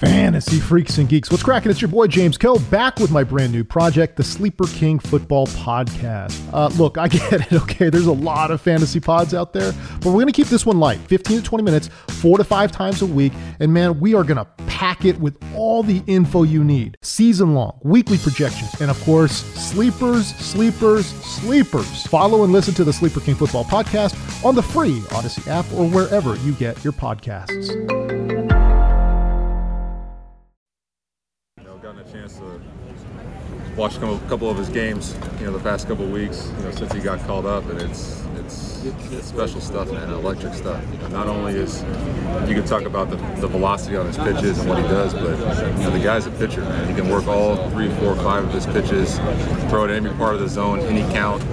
Fantasy freaks and geeks, what's cracking? It's your boy James Koh back with my brand new project, the Sleeper King Football Podcast. Look, I get it, okay? There's a lot of fantasy pods out there, but we're going to keep this one light, 15 to 20 minutes, 4 to 5 times a week, and man, we are going to pack it with all the info you need. Season-long, weekly projections, and of course, sleepers. Follow and listen to the Sleeper King Football Podcast on the free Odyssey app or wherever you get your podcasts. Chance to watch a couple of his games, the past couple of weeks, since he got called up, and it's special stuff, man, electric stuff. Not only is you can talk about the velocity on his pitches and what he does, but the guy's a pitcher, man. He can work all 3, 4, 5 of his pitches, throw it at any part of the zone, any count.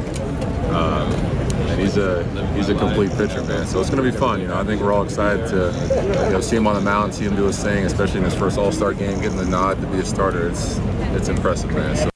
And he's a complete pitcher, man. So it's going to be fun. I think we're all excited to see him on the mound, see him do his thing, especially in his first All-Star game, getting the nod to be a starter. It's impressive, man. So.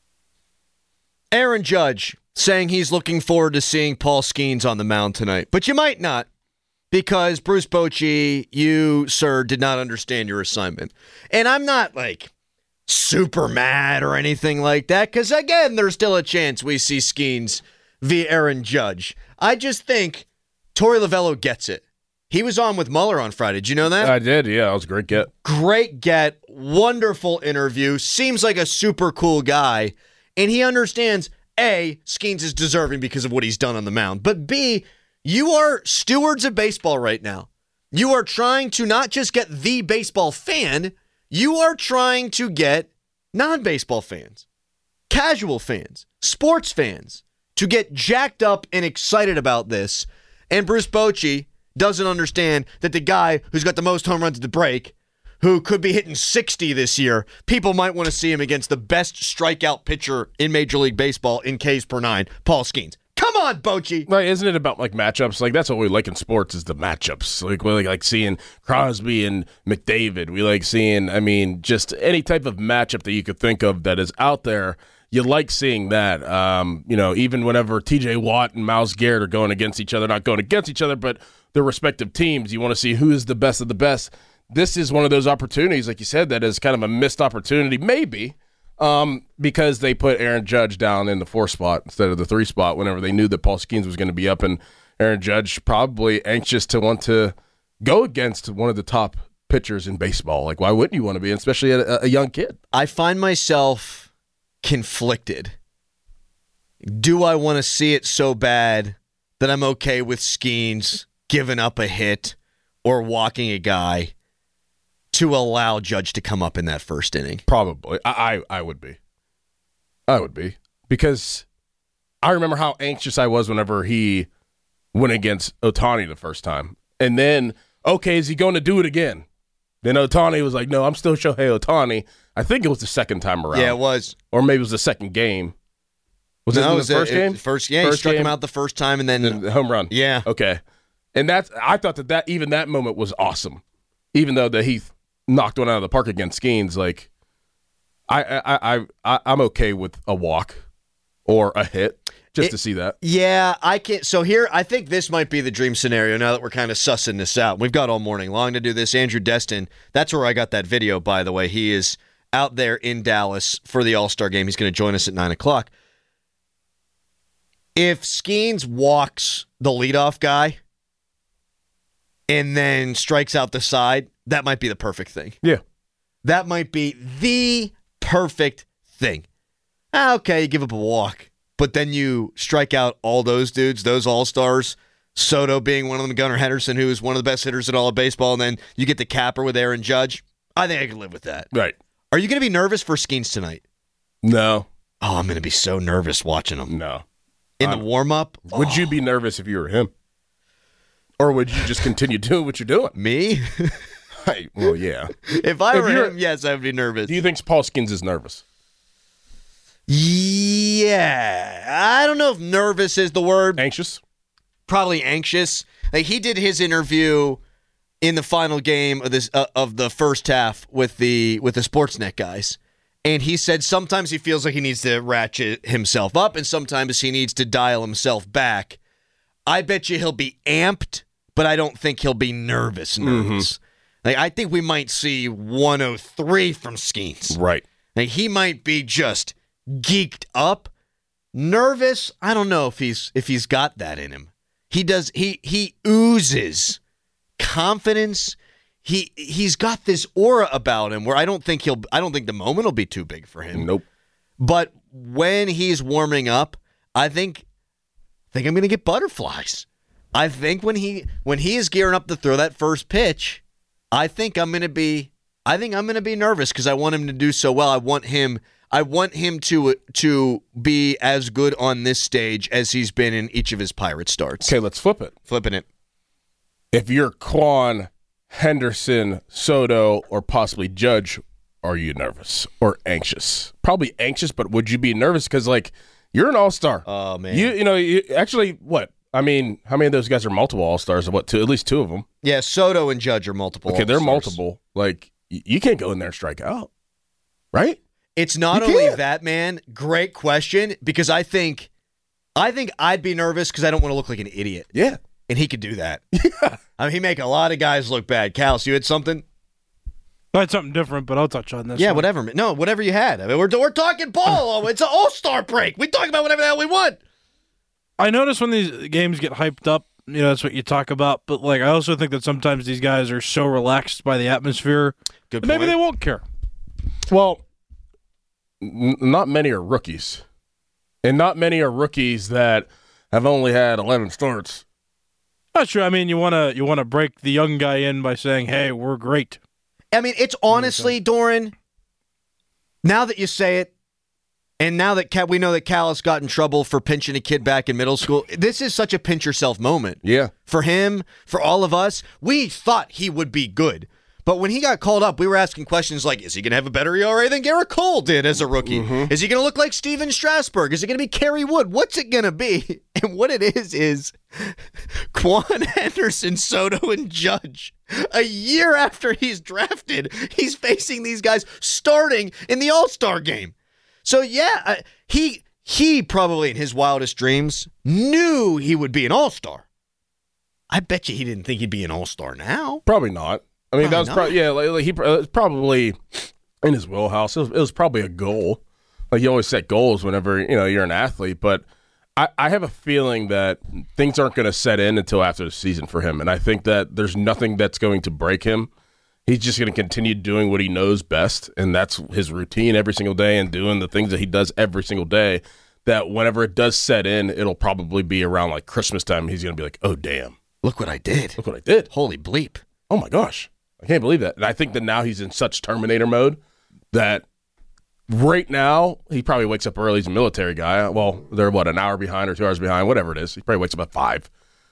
Aaron Judge saying he's looking forward to seeing Paul Skeens on the mound tonight, but you might not, because Bruce Bochy, you, sir, did not understand your assignment. And I'm not super mad or anything like that, because again, there's still a chance we see Skeens via Aaron Judge. I just think Torey Lovello gets it. He was on with Mueller on Friday. Did you know that? I did, yeah. It was a great get. Great get. Wonderful interview. Seems like a super cool guy. And he understands, A, Skeens is deserving because of what he's done on the mound. But B, you are stewards of baseball right now. You are trying to not just get the baseball fan, you are trying to get non-baseball fans, casual fans, sports fans, to get jacked up and excited about this. And Bruce Bochy doesn't understand that the guy who's got the most home runs at the break, who could be hitting 60 this year, people might want to see him against the best strikeout pitcher in Major League Baseball in Ks per 9, Paul Skeens. Come on, Bochy. Right, isn't it about matchups? That's what we like in sports is the matchups. We like seeing Crosby and McDavid. We like seeing, just any type of matchup that you could think of that is out there. You like seeing that, even whenever T.J. Watt and Myles Garrett are going against each other, not going against each other, but their respective teams. You want to see who is the best of the best. This is one of those opportunities, like you said, that is kind of a missed opportunity, maybe, because they put Aaron Judge down in the 4 spot instead of the 3 spot whenever they knew that Paul Skeens was going to be up, and Aaron Judge probably anxious to want to go against one of the top pitchers in baseball. Why wouldn't you want to be, especially a young kid? I find myself conflicted. Do I want to see it so bad that I'm okay with Skeens giving up a hit or walking a guy to allow Judge to come up in that first inning? Probably. I would be. I would be. Because I remember how anxious I was whenever he went against Ohtani the first time. And then, okay, is he going to do it again? Then Ohtani was like, no, I'm still Shohei Ohtani. I think it was the second time around. Yeah, it was. Or maybe it was the second game. Was it the first game? He struck him out the first time and then the home run. Yeah. Okay. And I thought that even that moment was awesome. Even though that he knocked one out of the park against Skeens, I'm okay with a walk or a hit to see that. Yeah, I can't. So here, I think this might be the dream scenario now that we're kind of sussing this out. We've got all morning long to do this. Andrew Destin, that's where I got that video, by the way. He is out there in Dallas for the All-Star game. He's going to join us at 9 o'clock. If Skeens walks the leadoff guy and then strikes out the side, that might be the perfect thing. Yeah. That might be the perfect thing. Okay, you give up a walk, but then you strike out all those dudes, those all-stars, Soto being one of them, Gunnar Henderson, who is one of the best hitters in all of baseball, and then you get the capper with Aaron Judge. I think I can live with that. Right. Are you going to be nervous for Skeens tonight? No. Oh, I'm going to be so nervous watching him. No. In the warm-up? Would you be nervous if you were him? Or would you just continue doing what you're doing? Me? Well, yeah. If I were him, yes, I would be nervous. Do you think Paul Skeens is nervous? Yeah. I don't know if nervous is the word. Anxious? Probably anxious. He did his interview in the final game of the first half with the Sportsnet guys. And he said sometimes he feels like he needs to ratchet himself up and sometimes he needs to dial himself back. I bet you he'll be amped, but I don't think he'll be nervous. Like, I think we might see 103 from Skeens. Right. Like, he might be just geeked up, nervous. I don't know if he's got that in him. He does. He oozes confidence. He's got this aura about him where I don't think the moment will be too big for him. Nope. But when he's warming up, I think I'm going to get butterflies. I think when he is gearing up to throw that first pitch, I think I'm going to be nervous because I want him to do so well. I want him to be as good on this stage as he's been in each of his Pirate starts. Okay, let's flip it. Flipping it. If you're Quan, Henderson, Soto, or possibly Judge, are you nervous or anxious? Probably anxious, but would you be nervous? Because, like, you're an all-star. Oh, man. You actually, what? I mean, how many of those guys are multiple all-stars? What, two? At least two of them. Yeah, Soto and Judge are multiple Okay, all-stars. they're multiple. Like, you can't go in there and strike out, right? It's not only that, man. Great question, because I think I'd be nervous because I don't want to look like an idiot. Yeah. And he could do that. Yeah. I mean, he make a lot of guys look bad. Cal, you had something? I had something different, but I'll touch on this. Yeah, one. whatever. No, whatever you had. I mean, we're talking ball. It's an all-star break. We talk about whatever the hell we want. I notice when these games get hyped up, that's what you talk about. But like, I also think that sometimes these guys are so relaxed by the atmosphere, Good that maybe point. they won't care. Well, not many are rookies. And not many are rookies that have only had 11 starts. Not sure. I mean, you want to break the young guy in by saying, "Hey, we're great." I mean, it's honestly, Doran, now that you say it, and now that we know that Cal has got in trouble for pinching a kid back in middle school, this is such a pinch yourself moment. Yeah. For him, for all of us. We thought he would be good. But when he got called up, we were asking questions like, is he going to have a better ERA than Garrett Cole did as a rookie? Mm-hmm. Is he going to look like Steven Strasburg? Is it going to be Kerry Wood? What's it going to be? And what it is Quan, Henderson, Soto, and Judge. A year after he's drafted, he's facing these guys starting in the All-Star game. So, yeah, he probably in his wildest dreams knew he would be an All-Star. I bet you he didn't think he'd be an All-Star now. Probably not. I mean, that was probably, he was probably in his wheelhouse. It was probably a goal. Like, you always set goals whenever, you're an athlete. But I have a feeling that things aren't going to set in until after the season for him. And I think that there's nothing that's going to break him. He's just going to continue doing what he knows best. And that's his routine every single day and doing the things that he does every single day. That whenever it does set in, it'll probably be around like Christmas time. He's going to be like, oh, damn. Look what I did. Look what I did. Holy bleep. Oh, my gosh. I can't believe that. And I think that now he's in such Terminator mode that right now he probably wakes up early. He's a military guy. Well, they're, an hour behind or 2 hours behind, whatever it is. He probably wakes up at 5.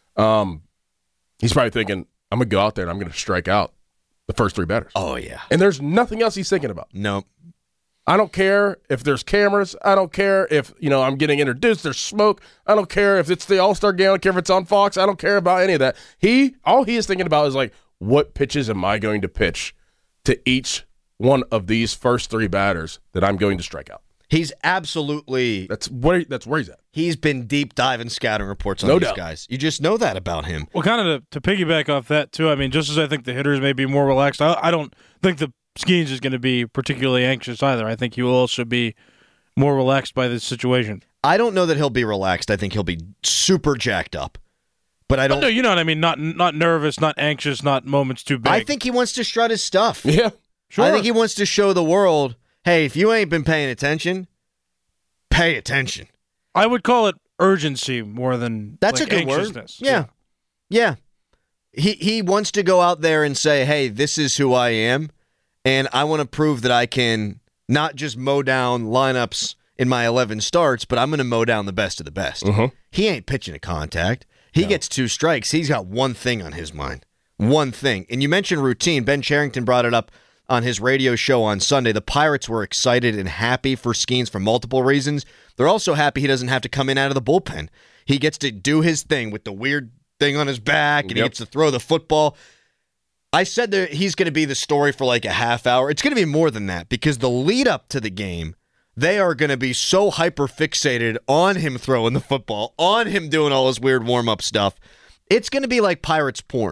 He's probably thinking, I'm going to go out there and I'm going to strike out the first 3 batters. Oh, yeah. And there's nothing else he's thinking about. No. I don't care if there's cameras. I don't care if, I'm getting introduced. There's smoke. I don't care if it's the All-Star game. I don't care if it's on Fox. I don't care about any of that. All he is thinking about is like, what pitches am I going to pitch to each one of these first 3 batters that I'm going to strike out? He's absolutely... That's where he's at. He's been deep diving scouting reports on these guys. You just know that about him. Well, kind of to piggyback off that, too, I mean, just as I think the hitters may be more relaxed, I don't think the Skeens is going to be particularly anxious either. I think he will also be more relaxed by this situation. I don't know that he'll be relaxed. I think he'll be super jacked up. But I don't. No, you know what I mean. Not nervous, not anxious, not moments too big. I think he wants to strut his stuff. Yeah, sure. I think he wants to show the world, hey, if you ain't been paying attention, pay attention. I would call it urgency more than that's like a good anxiousness. word. Yeah. He wants to go out there and say, hey, this is who I am, and I want to prove that I can not just mow down lineups in my 11 starts, but I'm going to mow down the best of the best. Mm-hmm. He ain't pitching a contact. He gets 2 strikes. He's got one thing on his mind. One thing. And you mentioned routine. Ben Cherington brought it up on his radio show on Sunday. The Pirates were excited and happy for Skeens for multiple reasons. They're also happy he doesn't have to come in out of the bullpen. He gets to do his thing with the weird thing on his back, and he gets to throw the football. I said that he's going to be the story for like a half hour. It's going to be more than that because the lead up to the game, they are going to be so hyper-fixated on him throwing the football, on him doing all his weird warm-up stuff. It's going to be like Pirates porn.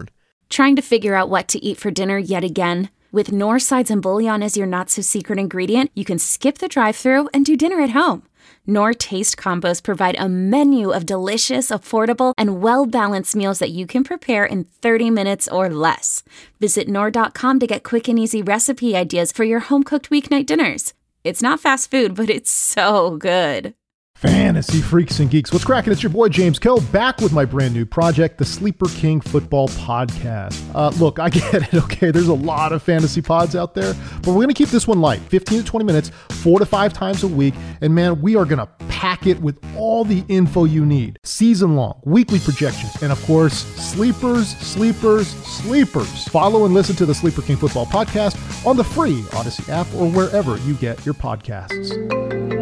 Trying to figure out what to eat for dinner yet again? With Knorr sides and bouillon as your not-so-secret ingredient, you can skip the drive-thru and do dinner at home. Knorr Taste Combos provide a menu of delicious, affordable, and well-balanced meals that you can prepare in 30 minutes or less. Visit Knorr.com to get quick and easy recipe ideas for your home-cooked weeknight dinners. It's not fast food, but it's so good. Fantasy freaks and geeks, what's cracking? It's your boy James Kill, back with my brand new project, the Sleeper King Football Podcast. Look, I get it, okay? There's a lot of fantasy pods out there, but we're going to keep this one light, 15 to 20 minutes, 4 to 5 times a week, and man, we are going to pack it with all the info you need. Season-long, weekly projections, and of course, sleepers. Follow and listen to the Sleeper King Football Podcast on the free Odyssey app or wherever you get your podcasts.